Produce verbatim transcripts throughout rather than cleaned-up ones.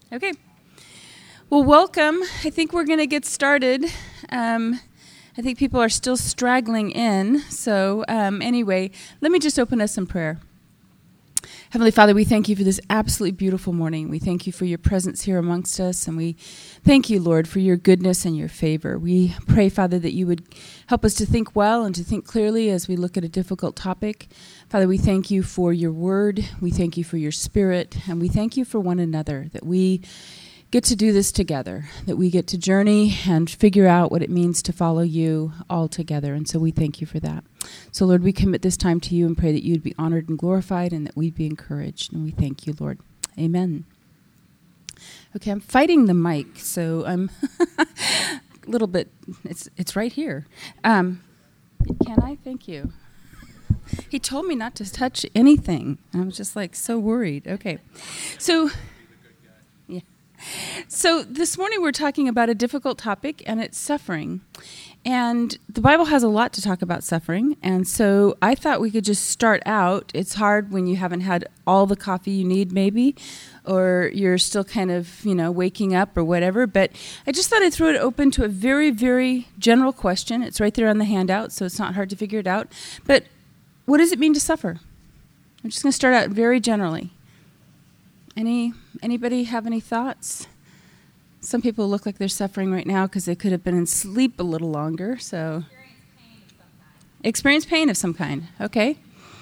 Okay. Well, welcome. I think we're going to get started. Um, I think people are still straggling in. So um, anyway, let me just open us in prayer. Heavenly Father, we thank you for this absolutely beautiful morning. We thank you for your presence here amongst us, and we thank you, Lord, for your goodness and your favor. We pray, Father, that you would help us to think well and to think clearly as we look at a difficult topic. Father, we thank you for your word. We thank you for your spirit, and we thank you for one another, that we get to do this together, that we get to journey and figure out what it means to follow you all together. And so we thank you for that. So, Lord, we commit this time to you and pray that you'd be honored and glorified and that we'd be encouraged. And we thank you, Lord. Amen. Okay, I'm fighting the mic, so I'm a little bit, it's it's right here. Um, can I? Thank you. He told me not to touch anything. I was just like so worried. Okay. So, yeah. So this morning we're talking about a difficult topic, and it's suffering. And the Bible has a lot to talk about suffering, and so I thought we could just start out. It's hard when you haven't had all the coffee you need, maybe, or you're still kind of, you know, waking up or whatever. But I just thought I'd throw it open to a very, very general question. It's right there on the handout, so it's not hard to figure it out. But what does it mean to suffer? I'm just going to start out very generally. Any anybody have any thoughts? Some people look like they're suffering right now because they could have been in sleep a little longer. So, experience pain of some kind. Experience pain of some kind. Okay.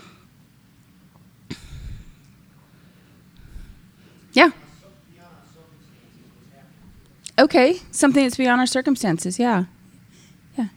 Yeah. Okay, something that's beyond our circumstances. Yeah. Yeah.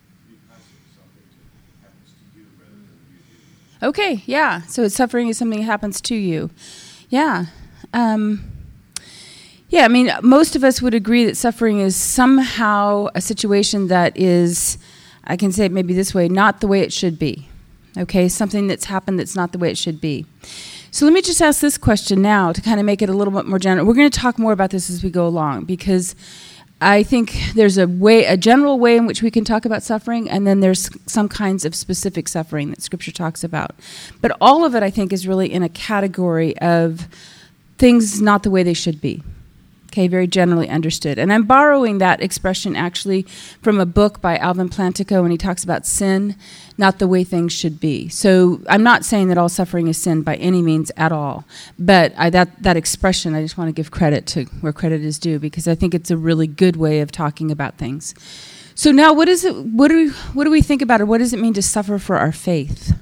Okay. Yeah. So, suffering is something that happens to you. Yeah. Um, yeah, I mean, most of us would agree that suffering is somehow a situation that is, I can say it maybe this way, not the way it should be. Okay, something that's happened that's not the way it should be. So let me just ask this question now to kind of make it a little bit more general. We're going to talk more about this as we go along, because I think there's a way, a general way in which we can talk about suffering, and then there's some kinds of specific suffering that Scripture talks about. But all of it, I think, is really in a category of things not the way they should be. Okay, very generally understood. And I'm borrowing that expression actually from a book by Alvin Plantico, when he talks about sin, not the way things should be. So I'm not saying that all suffering is sin by any means at all. But I, that, that expression, I just want to give credit to where credit is due, because I think it's a really good way of talking about things. So now what is it? What do we, what do we think about it? What does it mean to suffer for our faith?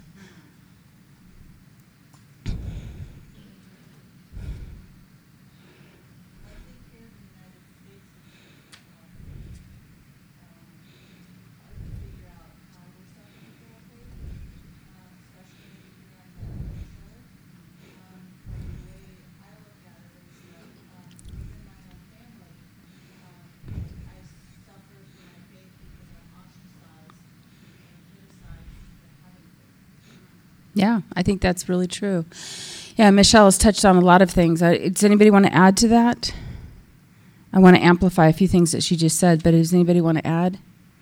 Yeah, I think that's really true. Yeah, Michelle has touched on a lot of things. Uh, does anybody want to add to that? I want to amplify a few things that she just said, but does anybody want to add?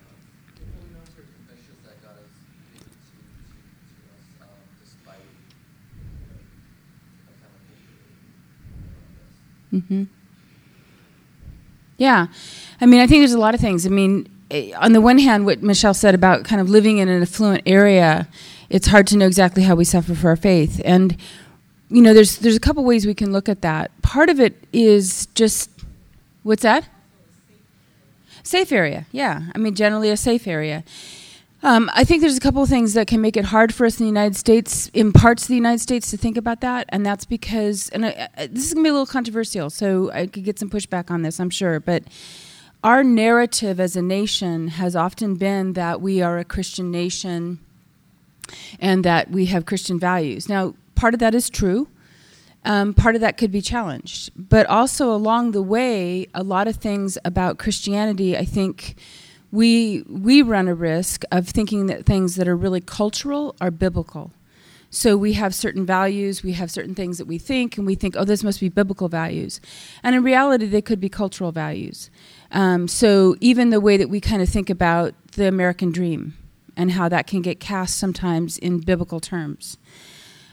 Mm-hmm. Yeah, I mean, I think there's a lot of things. I mean, on the one hand, what Michelle said about kind of living in an affluent area, it's hard to know exactly how we suffer for our faith. And, you know, there's there's a couple ways we can look at that. Part of it is just, what's that? Safe area, yeah. I mean, generally a safe area. Um, I think there's a couple of things that can make it hard for us in the United States, in parts of the United States, to think about that. And that's because, and I, I, this is going to be a little controversial, so I could get some pushback on this, I'm sure. But our narrative as a nation has often been that we are a Christian nation and that we have Christian values. Now, part of that is true. Um, part of that could be challenged. But also along the way, a lot of things about Christianity, I think we we run a risk of thinking that things that are really cultural are biblical. So we have certain values, we have certain things that we think, and we think, oh, this must be biblical values. And in reality, they could be cultural values. Um, so even the way that we kind of think about the American dream and how that can get cast sometimes in biblical terms.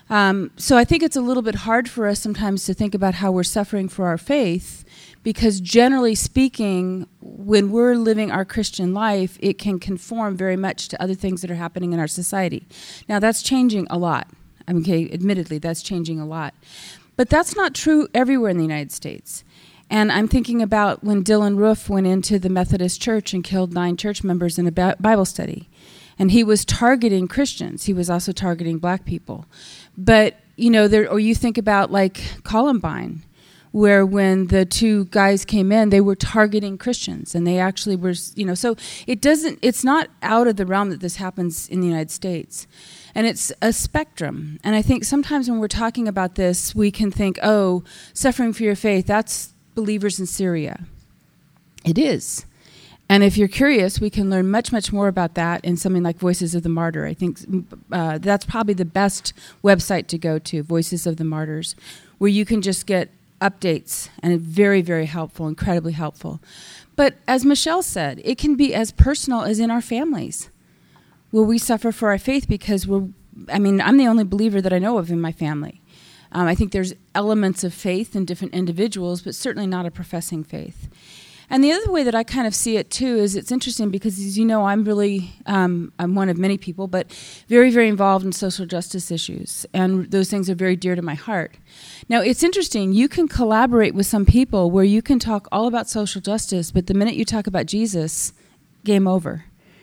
Um, so I think it's a little bit hard for us sometimes to think about how we're suffering for our faith, because generally speaking, when we're living our Christian life, it can conform very much to other things that are happening in our society. Now, that's changing a lot. I mean, okay, admittedly, that's changing a lot. But that's not true everywhere in the United States. And I'm thinking about when Dylan Roof went into the Methodist Church and killed nine church members in a ba- Bible study. And he was targeting Christians. He was also targeting black people. But, you know, there, or you think about like Columbine, where when the two guys came in, they were targeting Christians, and they actually were, you know, so it doesn't, it's not out of the realm that this happens in the United States. And it's a spectrum. And I think sometimes when we're talking about this, we can think, oh, suffering for your faith, that's believers in Syria. It is. And if you're curious, we can learn much, much more about that in something like Voices of the Martyr. I think uh, that's probably the best website to go to, Voices of the Martyrs, where you can just get updates, and it's very, very helpful, incredibly helpful. But as Michelle said, it can be as personal as in our families, where we suffer for our faith because we're, I mean, I'm the only believer that I know of in my family. Um, I think there's elements of faith in different individuals, but certainly not a professing faith. And the other way that I kind of see it, too, is it's interesting because, as you know, I'm really, um, I'm one of many people, but very, very involved in social justice issues. And those things are very dear to my heart. Now, it's interesting. You can collaborate with some people where you can talk all about social justice, but the minute you talk about Jesus, game over.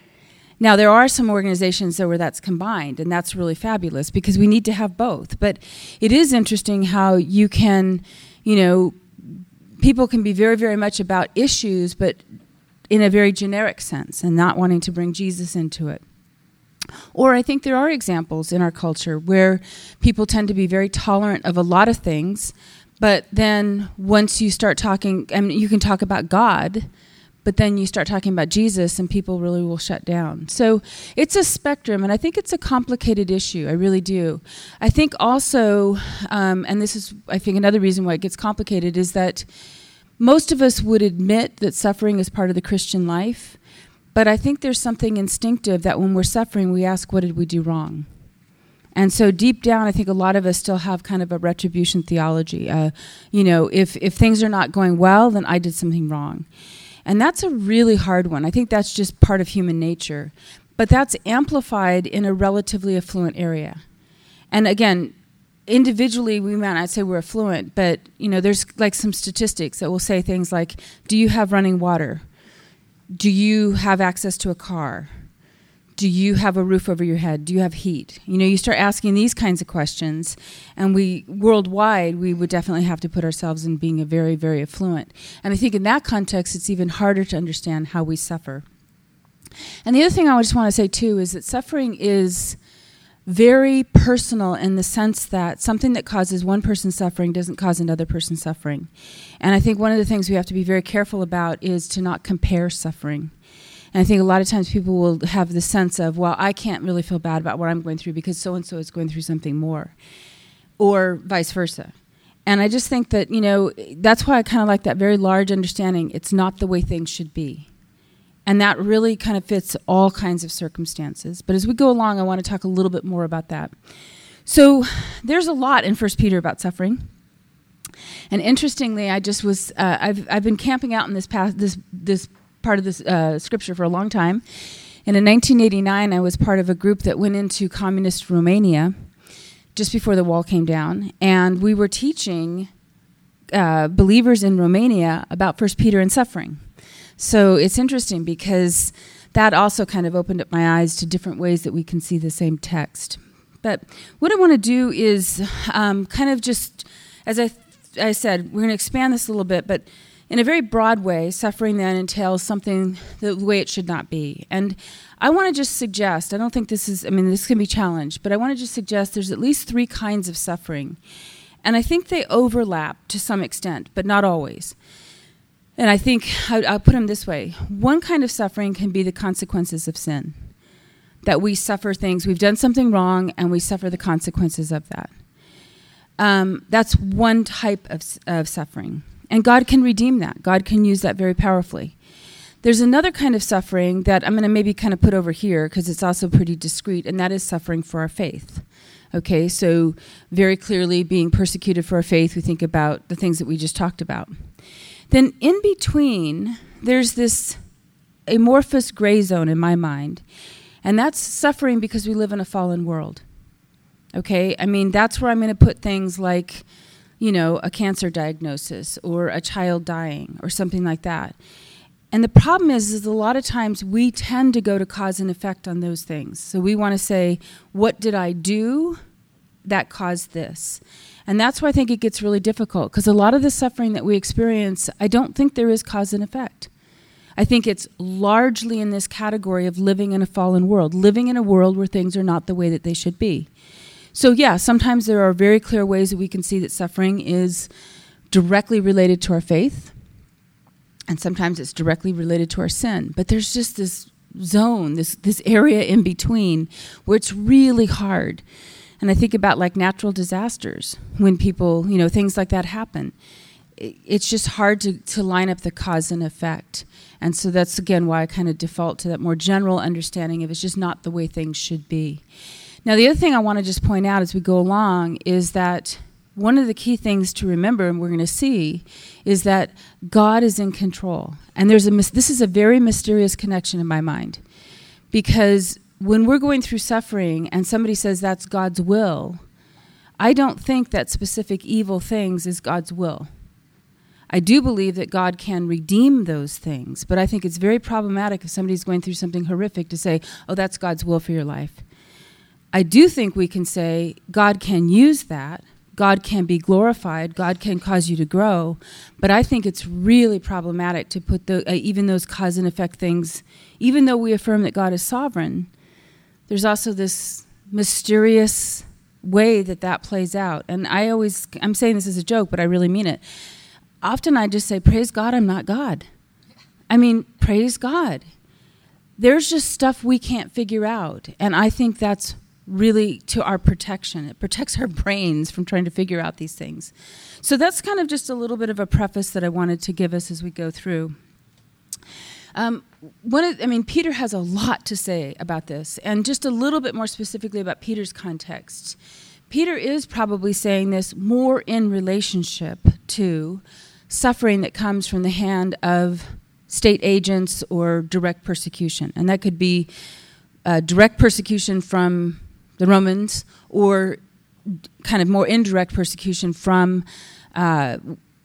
Now, there are some organizations though, where that's combined, and that's really fabulous because we need to have both. But it is interesting how you can, you know, people can be very, very much about issues, but in a very generic sense and not wanting to bring Jesus into it. Or I think there are examples in our culture where people tend to be very tolerant of a lot of things, but then once you start talking, I mean, you can talk about God, but then you start talking about Jesus and people really will shut down. So it's a spectrum, and I think it's a complicated issue. I really do. I think also, um, and this is, I think, another reason why it gets complicated, is that most of us would admit that suffering is part of the Christian life, but I think there's something instinctive that when we're suffering, we ask, what did we do wrong? And so deep down, I think a lot of us still have kind of a retribution theology. Uh, you know, if, if things are not going well, then I did something wrong. And that's a really hard one. I think that's just part of human nature. But that's amplified in a relatively affluent area. And again, individually, we might not say we're affluent, but you know, there's like some statistics that will say things like, do you have running water? Do you have access to a car? Do you have a roof over your head? Do you have heat? You know, you start asking these kinds of questions, and we, worldwide, we would definitely have to put ourselves in being a very, very affluent. And I think in that context, it's even harder to understand how we suffer. And the other thing I just want to say, too, is that suffering is very personal in the sense that something that causes one person suffering doesn't cause another person suffering. And I think one of the things we have to be very careful about is to not compare suffering. And I think a lot of times people will have the sense of, well, I can't really feel bad about what I'm going through because so-and-so is going through something more, or vice versa. And I just think that, you know, that's why I kind of like that very large understanding. It's not the way things should be. And that really kind of fits all kinds of circumstances. But as we go along, I want to talk a little bit more about that. So there's a lot in First Peter about suffering. And interestingly, I just was, uh, I've I've been camping out in this past, this this part of this uh, scripture for a long time. And in nineteen eighty-nine, I was part of a group that went into communist Romania just before the wall came down. And we were teaching uh, believers in Romania about First Peter and suffering. So it's interesting because that also kind of opened up my eyes to different ways that we can see the same text. But what I want to do is um, kind of just, as I, I said, we're going to expand this a little bit, but in a very broad way, suffering then entails something the way it should not be. And I want to just suggest, I don't think this is, I mean, this can be challenged, but I want to just suggest there's at least three kinds of suffering. And I think they overlap to some extent, but not always. And I think, I'll put them this way. One kind of suffering can be the consequences of sin. That we suffer things, we've done something wrong, and we suffer the consequences of that. Um, that's one type of, of suffering. And God can redeem that. God can use that very powerfully. There's another kind of suffering that I'm going to maybe kind of put over here because it's also pretty discreet, and that is suffering for our faith. Okay, so very clearly being persecuted for our faith, we think about the things that we just talked about. Then in between, there's this amorphous gray zone in my mind, and that's suffering because we live in a fallen world. Okay, I mean, that's where I'm going to put things like, you know, a cancer diagnosis or a child dying or something like that. And the problem is, is a lot of times we tend to go to cause and effect on those things. So we want to say, what did I do that caused this? And that's why I think it gets really difficult, because a lot of the suffering that we experience, I don't think there is cause and effect. I think it's largely in this category of living in a fallen world, living in a world where things are not the way that they should be. So yeah, sometimes there are very clear ways that we can see that suffering is directly related to our faith, and sometimes it's directly related to our sin. But there's just this zone, this this area in between where it's really hard. And I think about like natural disasters, when people, you know, things like that happen. It's just hard to, to line up the cause and effect. And so that's, again, why I kind of default to that more general understanding of it's just not the way things should be. Now, the other thing I want to just point out as we go along is that one of the key things to remember, and we're going to see, is that God is in control. And there's a mis- this is a very mysterious connection in my mind. Because when we're going through suffering and somebody says that's God's will, I don't think that specific evil things is God's will. I do believe that God can redeem those things, but I think it's very problematic if somebody's going through something horrific to say, oh, that's God's will for your life. I do think we can say God can use that, God can be glorified, God can cause you to grow, but I think it's really problematic to put the, uh, even those cause and effect things, even though we affirm that God is sovereign, there's also this mysterious way that that plays out. And I always, I'm saying this as a joke, but I really mean it. Often I just say, praise God, I'm not God. I mean, praise God. There's just stuff we can't figure out. And I think that's really to our protection. It protects our brains from trying to figure out these things. So that's kind of just a little bit of a preface that I wanted to give us as we go through. Um, one of, I mean, Peter has a lot to say about this, and just a little bit more specifically about Peter's context. Peter is probably saying this more in relationship to suffering that comes from the hand of state agents or direct persecution. And that could be uh, direct persecution from the Romans, or kind of more indirect persecution from uh,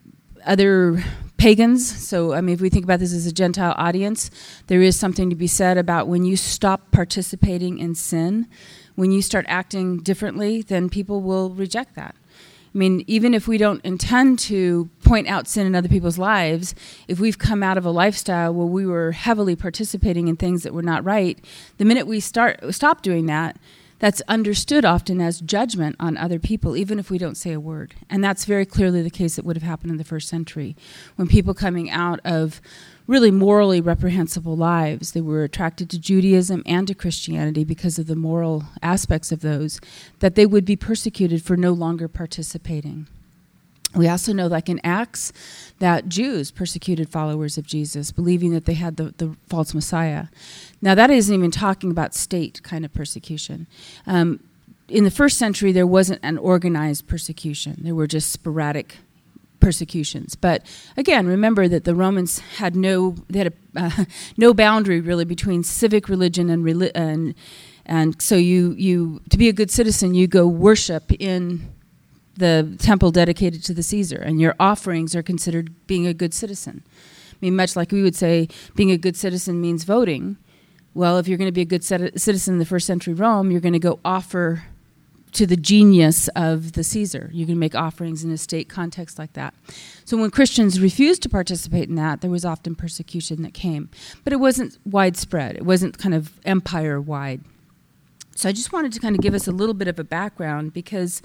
other pagans. So, I mean, if we think about this as a Gentile audience, there is something to be said about when you stop participating in sin, when you start acting differently, then people will reject that. I mean, even if we don't intend to point out sin in other people's lives, if we've come out of a lifestyle where we were heavily participating in things that were not right, the minute we start stop doing that, that's understood often as judgment on other people, even if we don't say a word. And that's very clearly the case that would have happened in the first century, when people coming out of really morally reprehensible lives, they were attracted to Judaism and to Christianity because of the moral aspects of those, that they would be persecuted for no longer participating. We also know, like in Acts, that Jews persecuted followers of Jesus, believing that they had the, the false Messiah. Now, that isn't even talking about state kind of persecution. Um, in the first century, there wasn't an organized persecution. There were just sporadic persecutions. But again, remember that the Romans had no they had a, uh, no boundary really between civic religion and reli- and and so you you to be a good citizen, you go worship in the temple dedicated to the Caesar, and your offerings are considered being a good citizen. I mean, much like we would say being a good citizen means voting. Well, if you're going to be a good citizen in the first century Rome, you're going to go offer to the genius of the Caesar. You can make offerings in a state context like that. So when Christians refused to participate in that, there was often persecution that came. But it wasn't widespread. It wasn't kind of empire-wide. So I just wanted to kind of give us a little bit of a background, because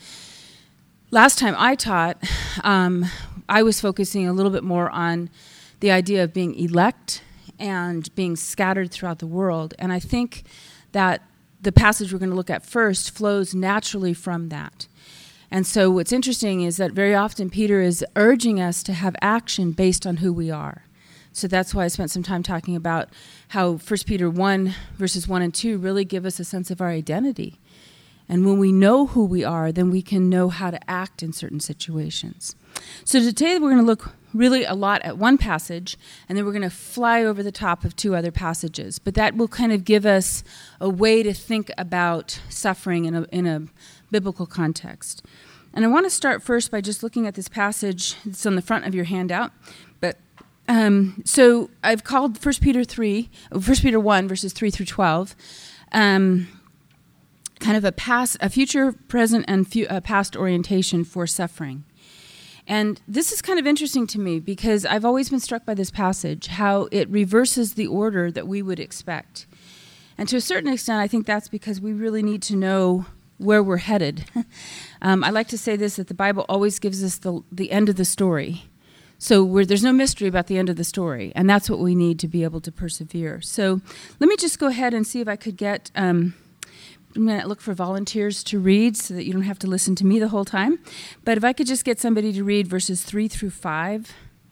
last time I taught, um, I was focusing a little bit more on the idea of being elect and being scattered throughout the world. And I think that the passage we're going to look at first flows naturally from that. And so what's interesting is that very often Peter is urging us to have action based on who we are. So that's why I spent some time talking about how First Peter one, verses one and two really give us a sense of our identity. And when we know who we are, then we can know how to act in certain situations. So today we're going to look really a lot at one passage, and then we're going to fly over the top of two other passages. But that will kind of give us a way to think about suffering in a, in a biblical context. And I want to start first by just looking at this passage. It's on the front of your handout. But um, so I've called First Peter three, First Peter one, verses three through twelve, um, kind of a past, a future, present, and fu- uh, past orientation for suffering. And this is kind of interesting to me because I've always been struck by this passage, how it reverses the order that we would expect. And to a certain extent, I think that's because we really need to know where we're headed. um, I like to say this, that the Bible always gives us the, the end of the story. So we're, there's no mystery about the end of the story, and that's what we need to be able to persevere. So let me just go ahead and see if I could get... Um, I'm going to look for volunteers to read so that you don't have to listen to me the whole time. But if I could just get somebody to read verses three through five.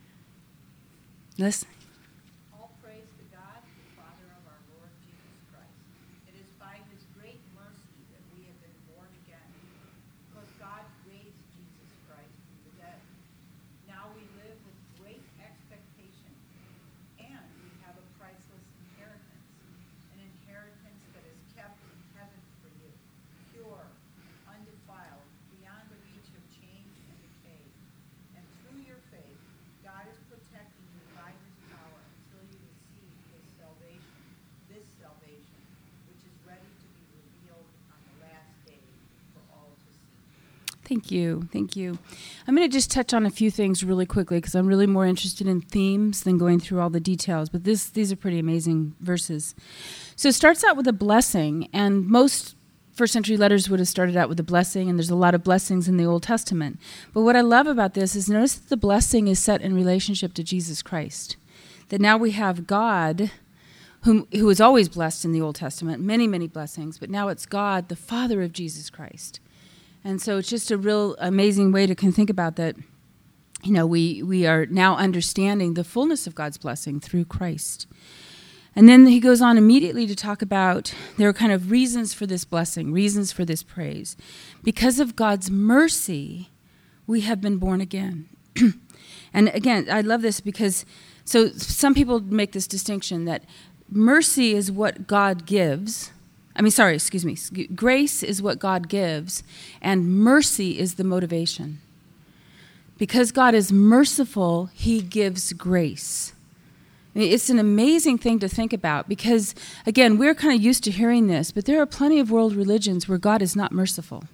Listen. All praise to God, the Father of our Lord Jesus Christ. It is by his great mercy that we have been born again, because God raised Jesus Christ from the dead. Now we live with great expectation, and we have a priceless inheritance, an inheritance that is kept in heaven for you, pure, undefiled, beyond the reach of change and decay. And through your faith, God is protecting you by his power until you receive his salvation, this salvation, which is ready to be revealed on the last day for all to see. Thank you. Thank you. I'm going to just touch on a few things really quickly because I'm really more interested in themes than going through all the details. But this, these are pretty amazing verses. So it starts out with a blessing, and most first century letters would have started out with a blessing, and there's a lot of blessings in the Old Testament. But what I love about this is notice that the blessing is set in relationship to Jesus Christ. That now we have God, whom, who is always blessed in the Old Testament, many, many blessings, but now it's God, the Father of Jesus Christ. And so it's just a real amazing way to kind of think about that. You know, we, we are now understanding the fullness of God's blessing through Christ. And then he goes on immediately to talk about there are kind of reasons for this blessing, reasons for this praise. Because of God's mercy, we have been born again. And again, I love this because, so some people make this distinction that mercy is what God gives. I mean, sorry, excuse me. Grace is what God gives, and mercy is the motivation. Because God is merciful, he gives grace. I mean, it's an amazing thing to think about because, again, we're kind of used to hearing this, but there are plenty of world religions where God is not merciful.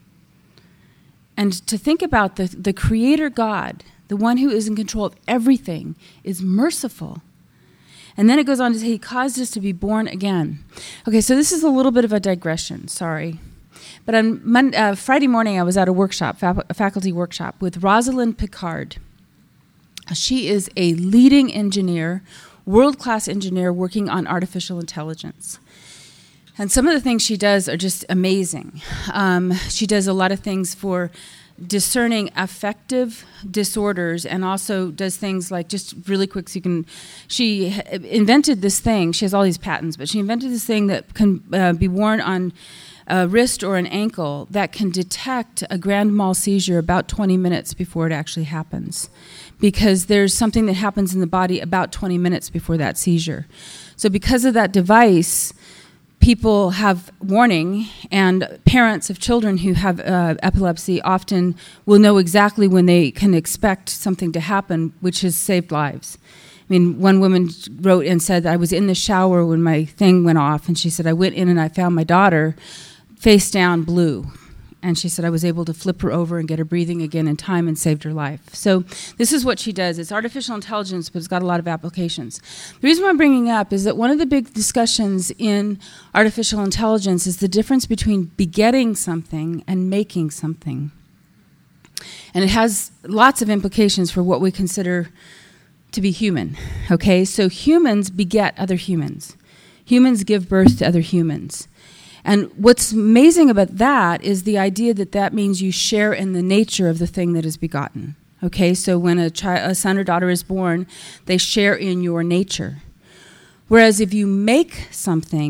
And to think about the, the Creator God, the one who is in control of everything, is merciful. And then it goes on to say he caused us to be born again. Okay, so this is a little bit of a digression, sorry. But on Monday, uh, Friday morning, I was at a workshop, fa- a faculty workshop, with Rosalind Picard. She is a leading engineer, world-class engineer working on artificial intelligence. And some of the things she does are just amazing. Um, she does a lot of things for discerning affective disorders and also does things like, just really quick so you can, she invented this thing, she has all these patents, but she invented this thing that can uh, be worn on a wrist or an ankle that can detect a grand mal seizure about twenty minutes before it actually happens. Because there's something that happens in the body about twenty minutes before that seizure. So because of that device, people have warning, and parents of children who have uh, epilepsy often will know exactly when they can expect something to happen, which has saved lives. I mean, one woman wrote and said, I was in the shower when my thing went off, and she said, I went in and I found my daughter face down blue. And she said I was able to flip her over and get her breathing again in time and saved her life. So this is what she does. It's artificial intelligence, but it's got a lot of applications. The reason why I'm bringing up is that one of the big discussions in artificial intelligence is the difference between begetting something and making something. And it has lots of implications for what we consider to be human. Okay, so humans beget other humans. Humans give birth to other humans. And what's amazing about that is the idea that that means you share in the nature of the thing that is begotten. Okay, so when a, chi- a son or daughter is born, they share in your nature. Whereas if you make something,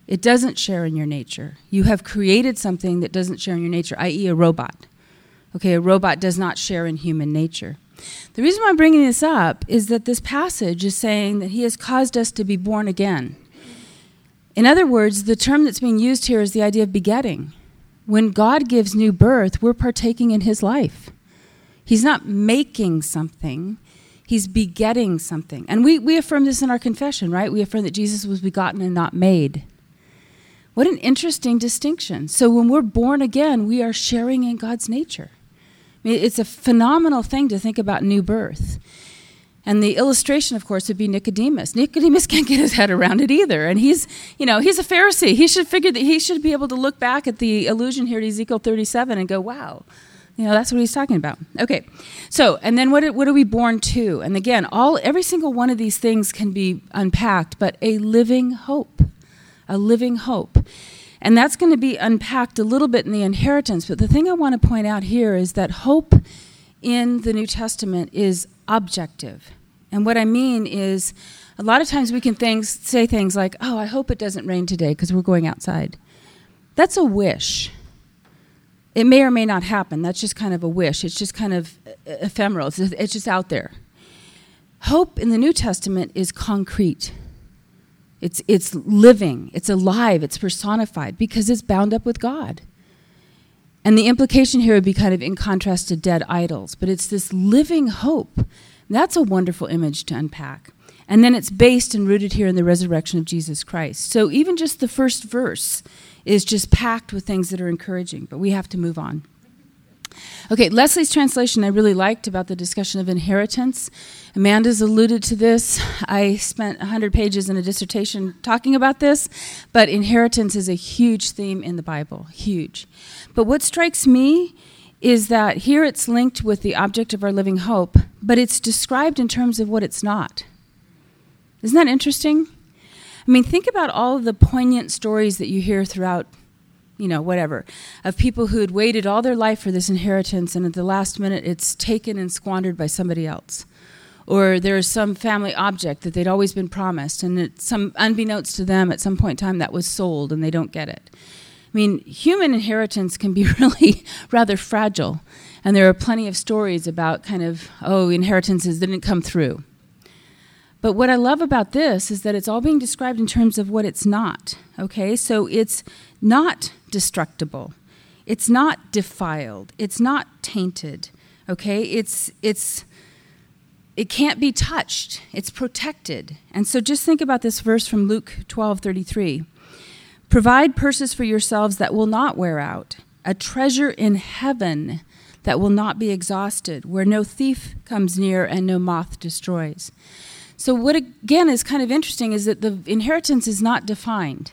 It doesn't share in your nature. You have created something that doesn't share in your nature, that is a robot. Okay, a robot does not share in human nature. The reason why I'm bringing this up is that this passage is saying that he has caused us to be born again. In other words, the term that's being used here is the idea of begetting. When God gives new birth, we're partaking in his life. He's not making something. He's begetting something. And we, we affirm this in our confession, right? We affirm that Jesus was begotten and not made. What an interesting distinction. So when we're born again, we are sharing in God's nature. I mean, it's a phenomenal thing to think about new birth. And the illustration, of course, would be Nicodemus. Nicodemus can't get his head around it either. And he's, you know, he's a Pharisee. He should figure that he should be able to look back at the allusion here to Ezekiel thirty-seven and go, wow. You know, that's what he's talking about. Okay, so, and then what, what are we born to? And again, all every single one of these things can be unpacked, but a living hope, a living hope. And that's going to be unpacked a little bit in the inheritance, but the thing I want to point out here is that hope in the New Testament is objective. And what I mean is, a lot of times we can things, say things like, oh, I hope it doesn't rain today because we're going outside. That's a wish. It may or may not happen. That's just kind of a wish. It's just kind of ephemeral. It's, it's just out there. Hope in the New Testament is concrete. It's, it's living. It's alive. It's personified because it's bound up with God. And the implication here would be kind of in contrast to dead idols. But it's this living hope. That's a wonderful image to unpack. And then it's based and rooted here in the resurrection of Jesus Christ. So even just the first verse is just packed with things that are encouraging, but we have to move on. Okay, Leslie's translation I really liked about the discussion of inheritance. Amanda's alluded to this. I spent one hundred pages in a dissertation talking about this, but inheritance is a huge theme in the Bible, huge. But what strikes me is that here it's linked with the object of our living hope, but it's described in terms of what it's not. Isn't that interesting? I mean, think about all of the poignant stories that you hear throughout, you know, whatever, of people who had waited all their life for this inheritance, and at the last minute it's taken and squandered by somebody else. Or there's some family object that they'd always been promised, and it's some, unbeknownst to them, at some point in time that was sold and they don't get it. I mean, human inheritance can be really rather fragile, and there are plenty of stories about kind of, oh, inheritances didn't come through. But what I love about this is that it's all being described in terms of what it's not, okay? So it's not destructible. It's not defiled. It's not tainted, okay? It's, it's, it can't be touched. It's protected. And so just think about this verse from Luke twelve thirty-three. Provide purses for yourselves that will not wear out, a treasure in heaven that will not be exhausted, where no thief comes near and no moth destroys. So what, again, is kind of interesting is that the inheritance is not defined.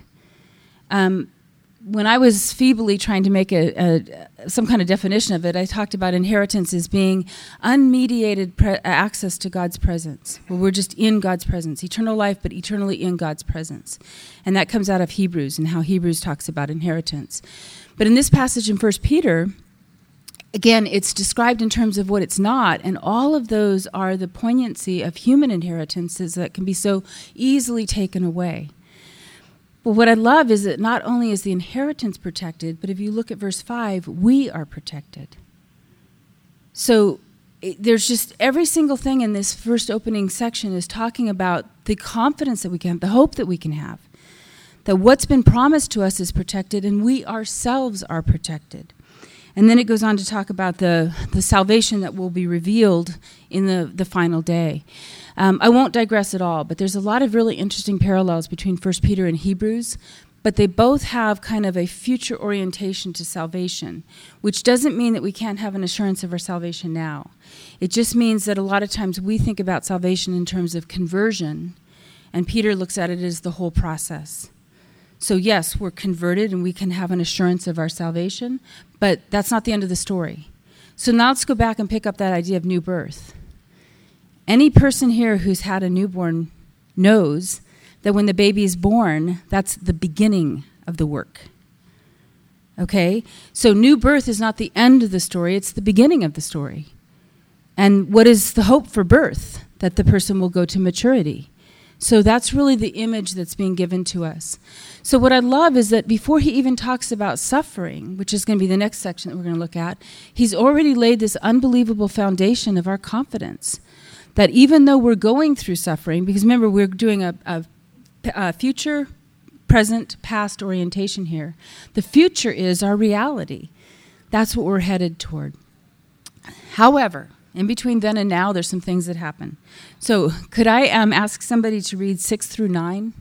Um, when I was feebly trying to make a, a some kind of definition of it, I talked about inheritance as being unmediated pre- access to God's presence, where we're just in God's presence, eternal life, but eternally in God's presence. And that comes out of Hebrews and how Hebrews talks about inheritance. But in this passage in First Peter, again, it's described in terms of what it's not, and all of those are the poignancy of human inheritances that can be so easily taken away. But what I love is that not only is the inheritance protected, but if you look at verse five, we are protected. So it, there's just every single thing in this first opening section is talking about the confidence that we can have, the hope that we can have, that what's been promised to us is protected, and we ourselves are protected. And then it goes on to talk about the, the salvation that will be revealed in the, the final day. Um, I won't digress at all, but there's a lot of really interesting parallels between First Peter and Hebrews, but they both have kind of a future orientation to salvation, which doesn't mean that we can't have an assurance of our salvation now. It just means that a lot of times we think about salvation in terms of conversion, and Peter looks at it as the whole process. So yes, we're converted and we can have an assurance of our salvation, but that's not the end of the story. So now let's go back and pick up that idea of new birth. Any person here who's had a newborn knows that when the baby is born, that's the beginning of the work. Okay? So new birth is not the end of the story, it's the beginning of the story. And what is the hope for birth? That the person will go to maturity. So that's really the image that's being given to us. So what I love is that before he even talks about suffering, which is going to be the next section that we're going to look at, he's already laid this unbelievable foundation of our confidence. That even though we're going through suffering, because remember, we're doing a, a, a future, present, past orientation here. The future is our reality. That's what we're headed toward. However, in between then and now, there's some things that happen. So could I um, ask somebody to read six through nine?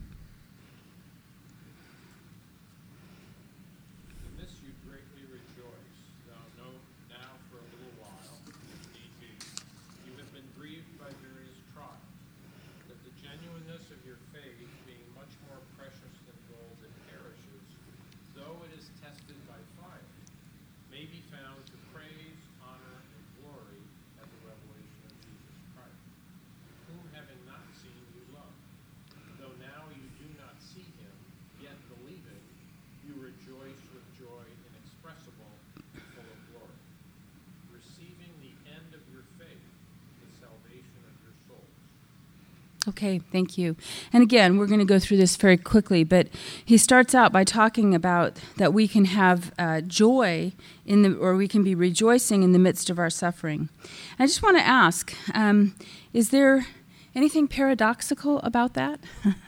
Okay, thank you. And again, we're going to go through this very quickly, but he starts out by talking about that we can have uh, joy in the, or we can be rejoicing in the midst of our suffering. I just want to ask, um, is there anything paradoxical about that?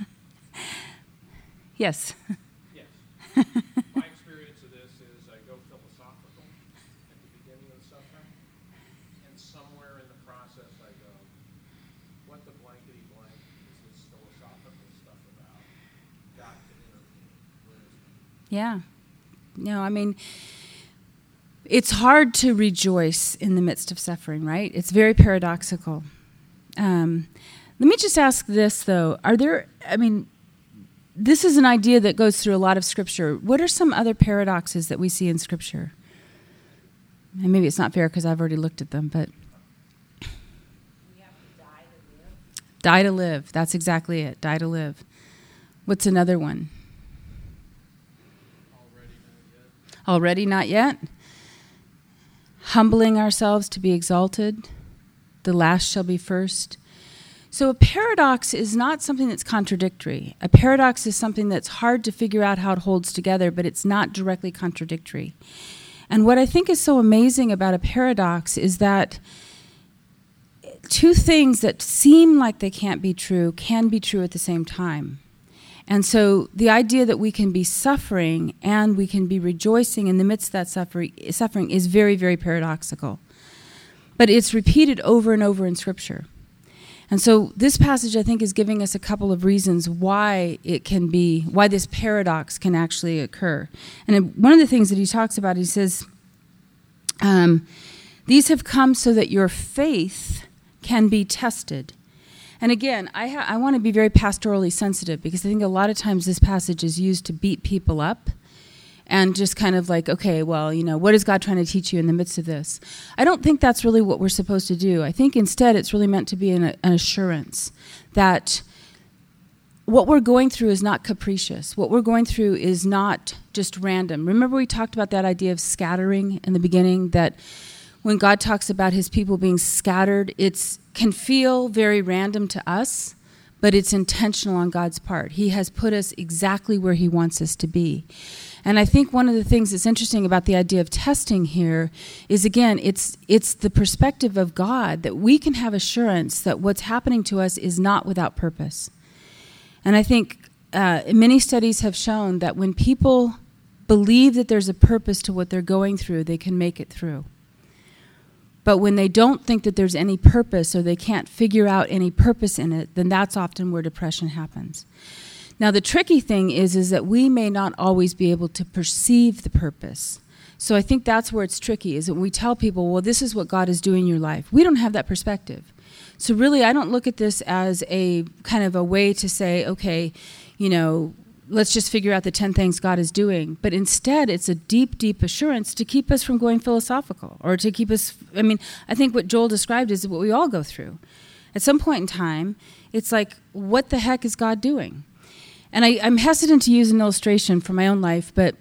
Yes. Yes. My experience of this is I go philosophical at the beginning of suffering, and somewhere in the process I go, what the blankety blank is this philosophical stuff about? God can intervene. Where is it? Yeah. No, I mean, it's hard to rejoice in the midst of suffering, right? It's very paradoxical. Um, let me just ask this, though. Are there, I mean, this is an idea that goes through a lot of Scripture. What are some other paradoxes that we see in Scripture? And maybe it's not fair because I've already looked at them, but... We have to die to live. Die to live. That's exactly it. Die to live. What's another one? Already not yet. Already not yet. Humbling ourselves to be exalted. The last shall be first. So a paradox is not something that's contradictory. A paradox is something that's hard to figure out how it holds together, but it's not directly contradictory. And what I think is so amazing about a paradox is that two things that seem like they can't be true can be true at the same time. And so the idea that we can be suffering and we can be rejoicing in the midst of that suffering, suffering is very, very paradoxical. But it's repeated over and over in Scripture. And so this passage, I think, is giving us a couple of reasons why it can be, why this paradox can actually occur. And one of the things that he talks about, he says, um, these have come so that your faith can be tested. And again, I, ha- I want to be very pastorally sensitive because I think a lot of times this passage is used to beat people up and just kind of like, okay, well, you know, what is God trying to teach you in the midst of this? I don't think that's really what we're supposed to do. I think instead it's really meant to be an, an assurance that what we're going through is not capricious. What we're going through is not just random. Remember we talked about that idea of scattering in the beginning, that when God talks about his people being scattered, it can feel very random to us, but it's intentional on God's part. He has put us exactly where he wants us to be. And I think one of the things that's interesting about the idea of testing here is, again, it's it's the perspective of God that we can have assurance that what's happening to us is not without purpose. And I think uh, many studies have shown that when people believe that there's a purpose to what they're going through, they can make it through. But when they don't think that there's any purpose or they can't figure out any purpose in it, then that's often where depression happens. Now, the tricky thing is, is that we may not always be able to perceive the purpose. So I think that's where it's tricky, is that when we tell people, well, this is what God is doing in your life, we don't have that perspective. So really, I don't look at this as a kind of a way to say, okay, you know, let's just figure out the ten things God is doing. But instead, it's a deep, deep assurance to keep us from going philosophical or to keep us, I mean, I think what Joel described is what we all go through. At some point in time, it's like, what the heck is God doing? And I, I'm hesitant to use an illustration from my own life, but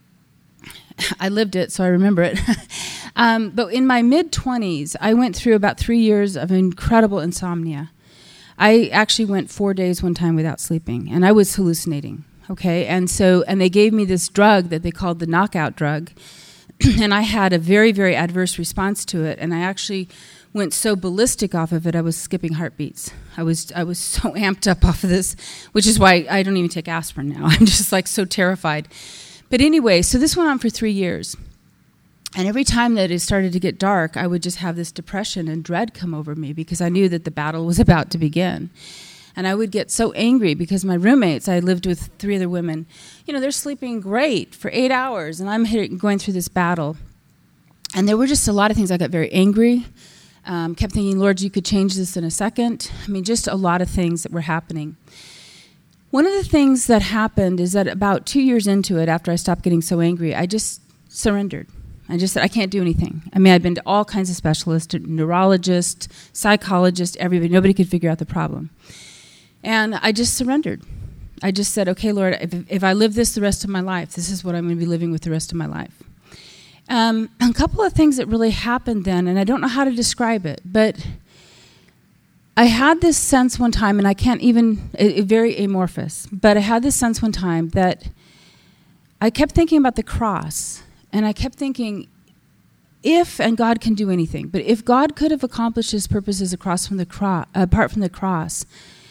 I lived it, so I remember it. um, but in my mid-twenties, I went through about three years of incredible insomnia. I actually went four days one time without sleeping, and I was hallucinating, okay? And so, and they gave me this drug that they called the knockout drug, and I had a very, very adverse response to it, and I actually went so ballistic off of it, I was skipping heartbeats. I was I was so amped up off of this, which is why I don't even take aspirin now. I'm just like so terrified. But anyway, so this went on for three years. And every time that it started to get dark, I would just have this depression and dread come over me because I knew that the battle was about to begin. And I would get so angry because my roommates, I lived with three other women, you know, they're sleeping great for eight hours, and I'm hitting, going through this battle. And there were just a lot of things. I got very angry, um, kept thinking, Lord, you could change this in a second. I mean, just a lot of things that were happening. One of the things that happened is that about two years into it, after I stopped getting so angry, I just surrendered. I just said, I can't do anything. I mean, I'd been to all kinds of specialists, neurologists, psychologists, everybody. Nobody could figure out the problem. And I just surrendered. I just said, okay, Lord, if, if I live this the rest of my life, this is what I'm going to be living with the rest of my life. Um, a couple of things that really happened then, and I don't know how to describe it, but I had this sense one time, and I can't even, it, it, very amorphous, but I had this sense one time that I kept thinking about the cross. And I kept thinking, if, and God can do anything, but if God could have accomplished his purposes across from the cro- apart from the cross,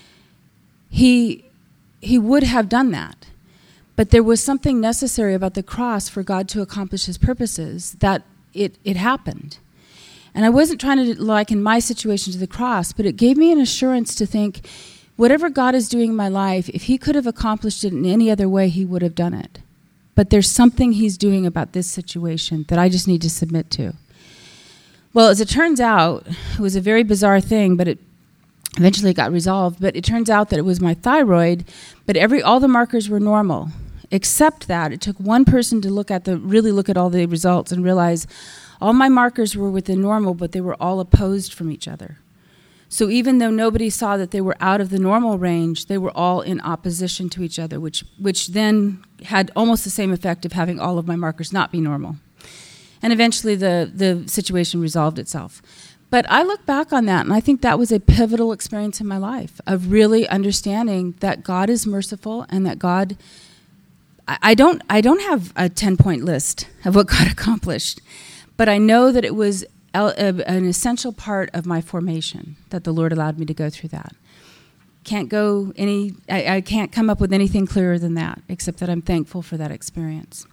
he, he would have done that. But there was something necessary about the cross for God to accomplish his purposes, that it, it happened. And I wasn't trying to liken my situation to the cross, but it gave me an assurance to think, whatever God is doing in my life, if he could have accomplished it in any other way, he would have done it. But there's something he's doing about this situation that I just need to submit to. Well, as it turns out, it was a very bizarre thing, but it eventually got resolved. But it turns out that it was my thyroid, but every all the markers were normal, except that it took one person to look at the really look at all the results and realize all my markers were within normal, but they were all opposed from each other. So even though nobody saw that they were out of the normal range, they were all in opposition to each other, which which then had almost the same effect of having all of my markers not be normal. And eventually the, the situation resolved itself. But I look back on that, and I think that was a pivotal experience in my life of really understanding that God is merciful and that God, I, I don't I don't have a ten-point list of what God accomplished, but I know that it was an essential part of my formation, that the Lord allowed me to go through that. Can't go any, I, I can't come up with anything clearer than that, except that I'm thankful for that experience.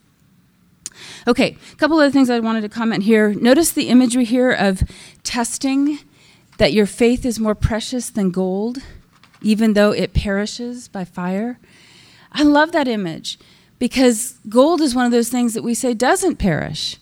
Okay, a couple other things I wanted to comment here. Notice the imagery here of testing, that your faith is more precious than gold, even though it perishes by fire. I love that image, because gold is one of those things that we say doesn't perish.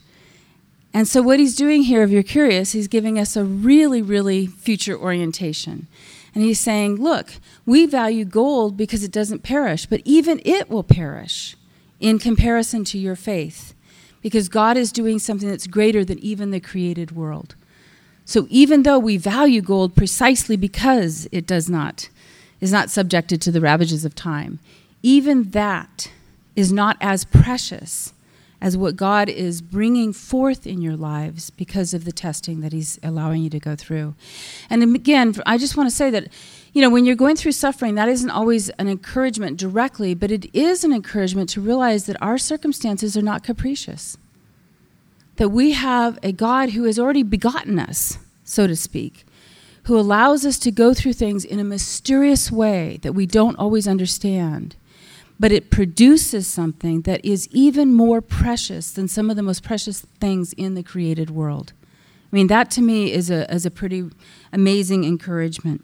And so what he's doing here, if you're curious, he's giving us a really, really future orientation. And he's saying, look, we value gold because it doesn't perish, but even it will perish in comparison to your faith, because God is doing something that's greater than even the created world. So even though we value gold precisely because it does not, is not subjected to the ravages of time, even that is not as precious as what God is bringing forth in your lives because of the testing that he's allowing you to go through. And again, I just want to say that, you know, when you're going through suffering, that isn't always an encouragement directly, but it is an encouragement to realize that our circumstances are not capricious. That we have a God who has already begotten us, so to speak, who allows us to go through things in a mysterious way that we don't always understand. But it produces something that is even more precious than some of the most precious things in the created world. I mean, that to me is a is a pretty amazing encouragement.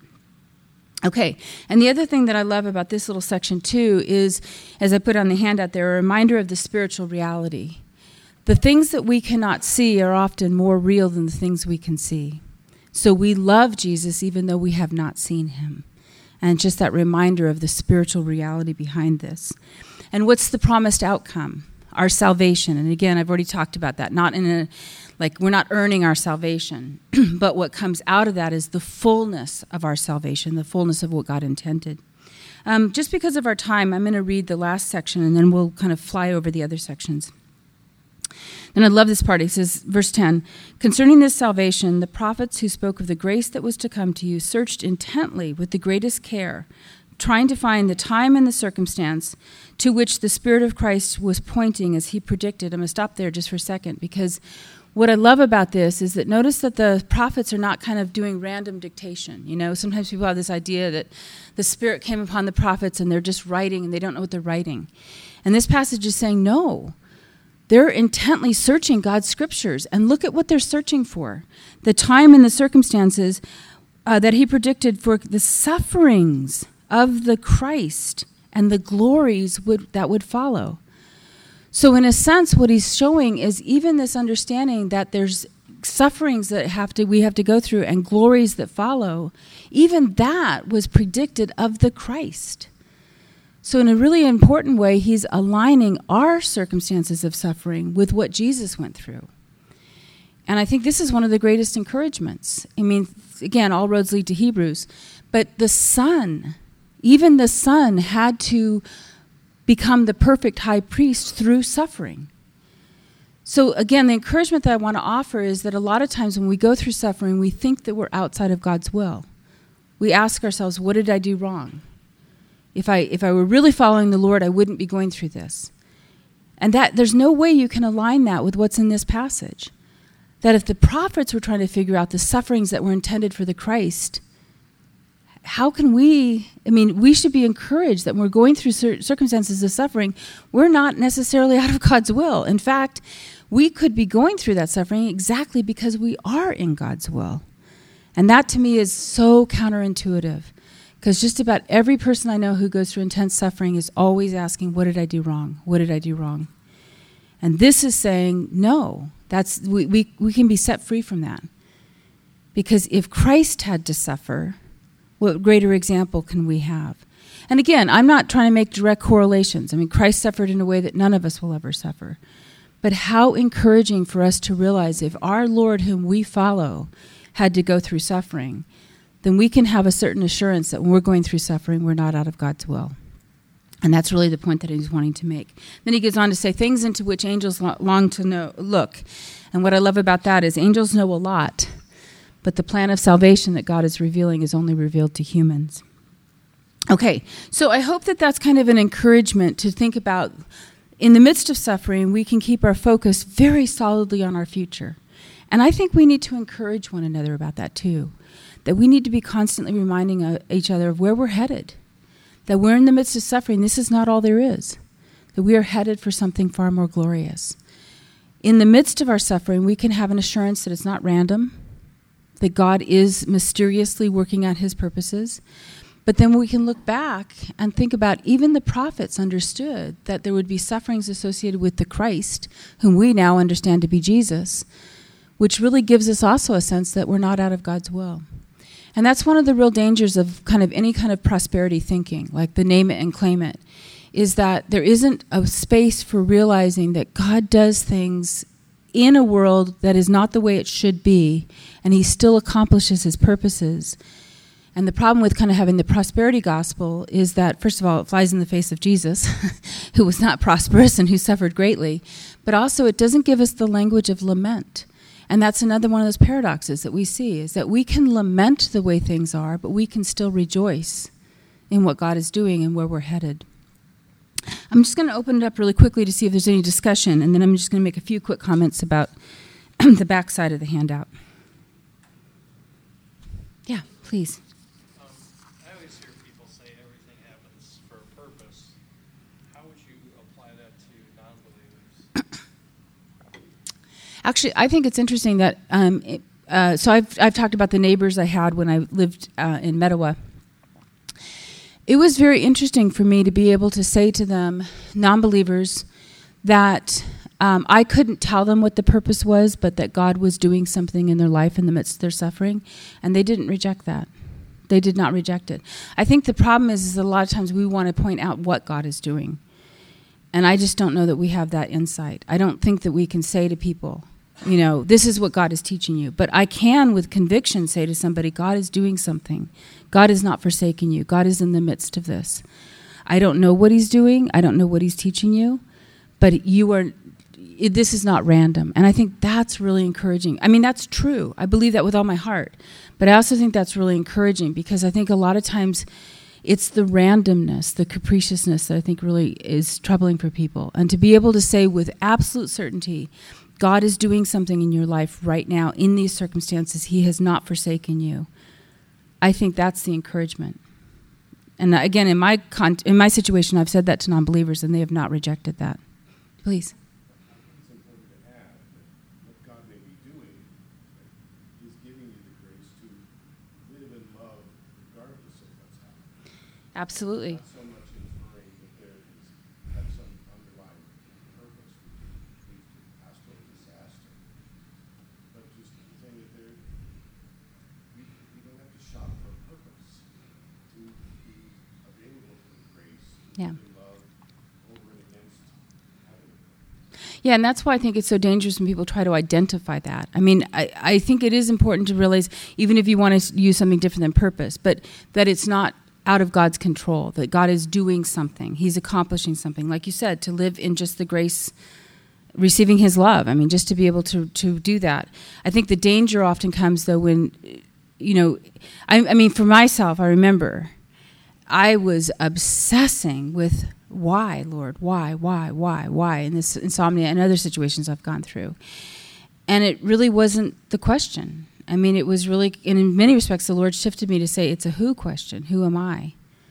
Okay, and the other thing that I love about this little section too is, as I put on the handout there, a reminder of the spiritual reality. The things that we cannot see are often more real than the things we can see. So we love Jesus even though we have not seen him. And just that reminder of the spiritual reality behind this. And what's the promised outcome? Our salvation. And again, I've already talked about that. Not in a, like we're not earning our salvation, but what comes out of that is the fullness of our salvation, the fullness of what God intended. Um, just because of our time, I'm going to read the last section, and then we'll kind of fly over the other sections. And I love this part. He says, verse ten, concerning this salvation, the prophets who spoke of the grace that was to come to you searched intently with the greatest care, trying to find the time and the circumstance to which the Spirit of Christ was pointing as he predicted. I'm going to stop there just for a second, because what I love about this is that notice that the prophets are not kind of doing random dictation. You know, sometimes people have this idea that the Spirit came upon the prophets and they're just writing and they don't know what they're writing. And this passage is saying, no, they're intently searching God's scriptures, and look at what they're searching for. The time and the circumstances uh, that he predicted for the sufferings of the Christ and the glories would, that would follow. So in a sense, what he's showing is even this understanding that there's sufferings that have to we have to go through and glories that follow, even that was predicted of the Christ. So in a really important way, he's aligning our circumstances of suffering with what Jesus went through. And I think this is one of the greatest encouragements. I mean, again, all roads lead to Hebrews. But the Son, even the Son, had to become the perfect high priest through suffering. So again, the encouragement that I want to offer is that a lot of times when we go through suffering, we think that we're outside of God's will. We ask ourselves, what did I do wrong? If I if I were really following the Lord, I wouldn't be going through this. And that there's no way you can align that with what's in this passage. That if the prophets were trying to figure out the sufferings that were intended for the Christ, how can we, I mean, we should be encouraged that when we're going through cir- circumstances of suffering, we're not necessarily out of God's will. In fact, we could be going through that suffering exactly because we are in God's will. And that to me is so counterintuitive. Because just about every person I know who goes through intense suffering is always asking, what did I do wrong? What did I do wrong? And this is saying, no, that's we, we, we can be set free from that. Because if Christ had to suffer, what greater example can we have? And again, I'm not trying to make direct correlations. I mean, Christ suffered in a way that none of us will ever suffer. But how encouraging for us to realize if our Lord whom we follow had to go through suffering, then we can have a certain assurance that when we're going through suffering, we're not out of God's will. And that's really the point that he's wanting to make. Then he goes on to say, things into which angels long to know, look. And what I love about that is angels know a lot, but the plan of salvation that God is revealing is only revealed to humans. Okay, so I hope that that's kind of an encouragement to think about, in the midst of suffering, we can keep our focus very solidly on our future. And I think we need to encourage one another about that too. That we need to be constantly reminding uh, each other of where we're headed. That we're in the midst of suffering. This is not all there is. That we are headed for something far more glorious. In the midst of our suffering, we can have an assurance that it's not random. That God is mysteriously working out his purposes. But then we can look back and think about even the prophets understood that there would be sufferings associated with the Christ, whom we now understand to be Jesus, which really gives us also a sense that we're not out of God's will. And that's one of the real dangers of kind of any kind of prosperity thinking, like the name it and claim it, is that there isn't a space for realizing that God does things in a world that is not the way it should be, and he still accomplishes his purposes. And the problem with kind of having the prosperity gospel is that, first of all, it flies in the face of Jesus, who was not prosperous and who suffered greatly, but also it doesn't give us the language of lament. And that's another one of those paradoxes that we see, is that we can lament the way things are, but we can still rejoice in what God is doing and where we're headed. I'm just going to open it up really quickly to see if there's any discussion, and then I'm just going to make a few quick comments about the back side of the handout. Yeah, please. Um, I always hear people say everything happens for a purpose. How would you apply that to non-believers? Actually, I think it's interesting that, um, it, uh, so I've I've talked about the neighbors I had when I lived uh, in Mettawa. It was very interesting for me to be able to say to them, non-believers, that um, I couldn't tell them what the purpose was, but that God was doing something in their life in the midst of their suffering, and they didn't reject that. They did not reject it. I think the problem is, is that a lot of times we want to point out what God is doing, and I just don't know that we have that insight. I don't think that we can say to people, you know, this is what God is teaching you. But I can, with conviction, say to somebody, God is doing something. God is not forsaking you. God is in the midst of this. I don't know what he's doing. I don't know what he's teaching you. But you are it, this is not random. And I think that's really encouraging. I mean, that's true. I believe that with all my heart. But I also think that's really encouraging because I think a lot of times it's the randomness, the capriciousness that I think really is troubling for people. And to be able to say with absolute certainty, God is doing something in your life right now in these circumstances. He has not forsaken you. I think that's the encouragement. And again, in my con- in my situation, I've said that to non-believers, and they have not rejected that. Please. It's important to add that what God may be doing is giving you the grace to live in love regardless of what's happening. Absolutely. Not so much inferring that there is have some underlying purpose which leads to pastoral disaster, but just saying that there we, we don't have to shop for a purpose to be available to the grace to Yeah. live in love over and against having it. Yeah, and that's why I think it's so dangerous when people try to identify that. I mean, I, I think it is important to realize, even if you want to use something different than purpose, but that it's not out of God's control, that God is doing something. He's accomplishing something. Like you said, to live in just the grace, receiving his love. I mean, just to be able to, to do that. I think the danger often comes, though, when, you know, I, I mean, for myself, I remember I was obsessing with why, Lord, why, why, why, why, in this insomnia and other situations I've gone through. And it really wasn't the question. I mean, it was really, and in many respects, the Lord shifted me to say it's a who question. Who am I?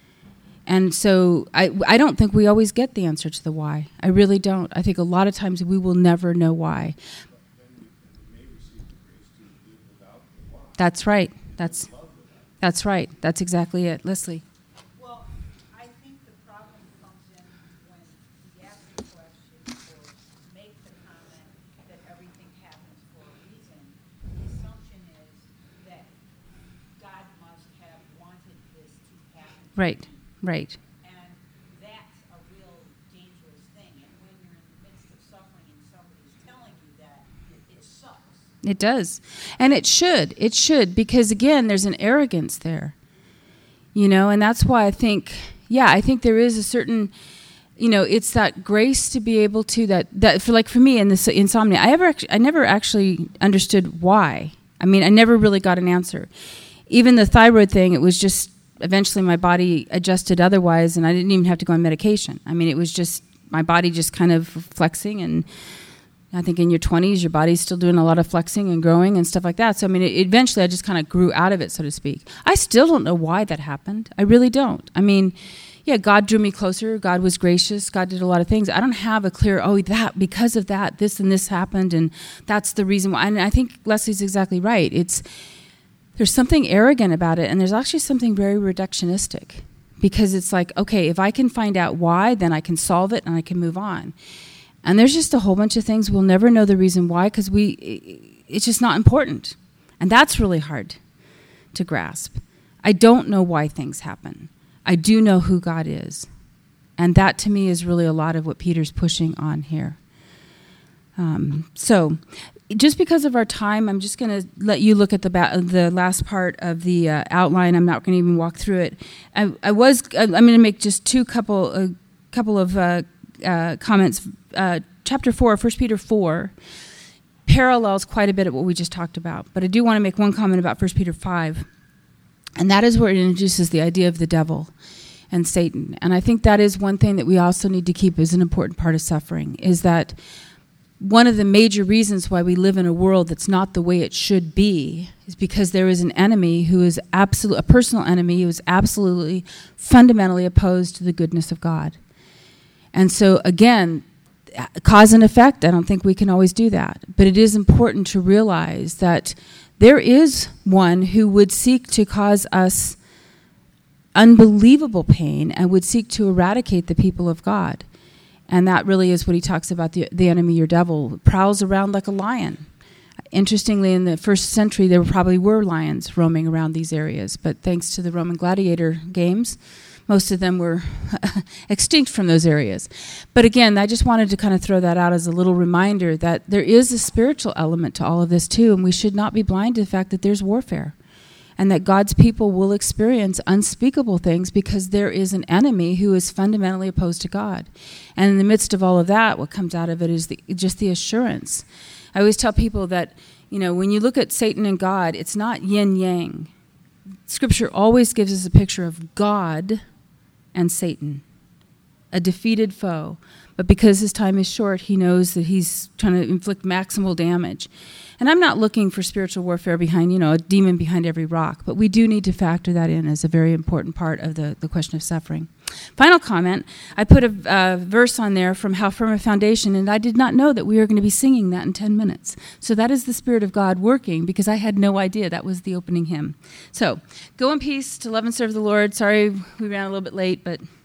And so I, I don't think we always get the answer to the why. I really don't. I think a lot of times we will never know why. But then we, then we may receive the grace to live without the why. That's right. That's Love without. that's right. That's exactly it. Leslie. Well, I think the problem comes in when we ask the question or make the comment that everything happens for a reason. The assumption is that God must have wanted this to happen. to Right. me. Right. And that's a real dangerous thing. And when you're in the midst of suffering and somebody's telling you that, it, it sucks. It does. And it should. It should, because again, there's an arrogance there. You know, and that's why I think, yeah, I think there is a certain, you know, it's that grace to be able to, that, that for like for me in this insomnia, I ever, actually, I never actually understood why. I mean, I never really got an answer. Even the thyroid thing, it was just, eventually my body adjusted otherwise, and I didn't even have to go on medication. I mean, it was just, my body just kind of flexing, and I think in your twenties, your body's still doing a lot of flexing and growing and stuff like that. So, I mean, it, eventually I just kind of grew out of it, so to speak. I still don't know why that happened. I really don't. I mean, yeah, God drew me closer. God was gracious. God did a lot of things. I don't have a clear, oh, that, because of that, this and this happened, and that's the reason why. And I think Leslie's exactly right. It's, there's something arrogant about it, and there's actually something very reductionistic, because it's like, okay, if I can find out why, then I can solve it and I can move on. And there's just a whole bunch of things we'll never know the reason why, because we, it's just not important. And that's really hard to grasp. I don't know why things happen. I do know who God is. And that, to me, is really a lot of what Peter's pushing on here. Um, so, just because of our time, I'm just going to let you look at the ba- the last part of the uh, outline. I'm not going to even walk through it. I, I was I'm going to make just two couple a uh, couple of uh, uh, comments. Uh, chapter four, First Peter four, parallels quite a bit of what we just talked about. But I do want to make one comment about First Peter five, and that is where it introduces the idea of the devil and Satan. And I think that is one thing that we also need to keep as an important part of suffering, is that one of the major reasons why we live in a world that's not the way it should be is because there is an enemy who is absolute, a personal enemy who is absolutely, fundamentally opposed to the goodness of God. And so, again, cause and effect, I don't think we can always do that. But it is important to realize that there is one who would seek to cause us unbelievable pain and would seek to eradicate the people of God. And that really is what he talks about, the, the enemy, your devil, prowls around like a lion. Interestingly, in the first century, there probably were lions roaming around these areas. But thanks to the Roman gladiator games, most of them were extinct from those areas. But again, I just wanted to kind of throw that out as a little reminder that there is a spiritual element to all of this too, and we should not be blind to the fact that there's warfare. and that God's people will experience unspeakable things because there is an enemy who is fundamentally opposed to God. And in the midst of all of that, what comes out of it is the, just the assurance. I always tell people that, you know, when you look at Satan and God, it's not yin-yang. Scripture always gives us a picture of God and Satan, a defeated foe. But because his time is short, he knows that he's trying to inflict maximal damage. And I'm not looking for spiritual warfare behind, you know, a demon behind every rock, but we do need to factor that in as a very important part of the, the question of suffering. Final comment, I put a uh, verse on there from How Firm a Foundation, and I did not know that we were going to be singing that in ten minutes. So that is the Spirit of God working, because I had no idea that was the opening hymn. So go in peace to love and serve the Lord. Sorry we ran a little bit late, but